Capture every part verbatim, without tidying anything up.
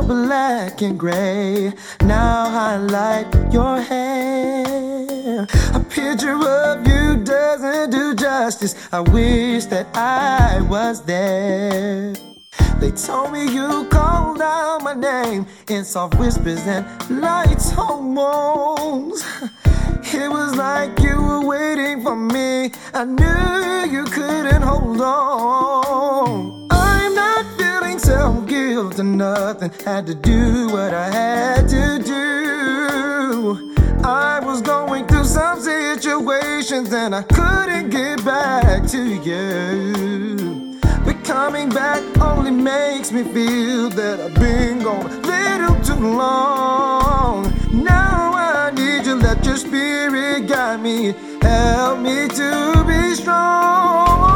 black and gray. Now highlight your hair. A picture of you doesn't do justice. I wish that I was there. They told me you called out my name in soft whispers and light hormones. It was like you were waiting for me. I knew you couldn't hold on. I'm not feeling self-guilt or nothing. Had to do what I had to do. I was going through some situations and I couldn't get back to you. But coming back only makes me feel that I've been gone a little too long. Now I need you, let your spirit guide me, help me to be strong.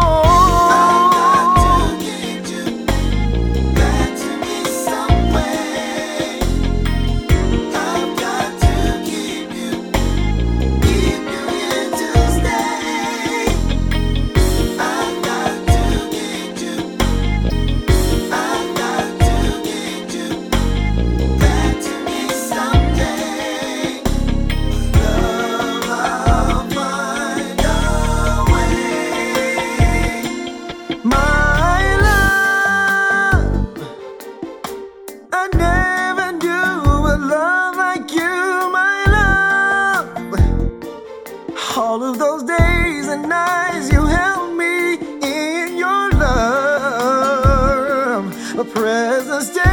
All of those days and nights you held me in your love, a presence.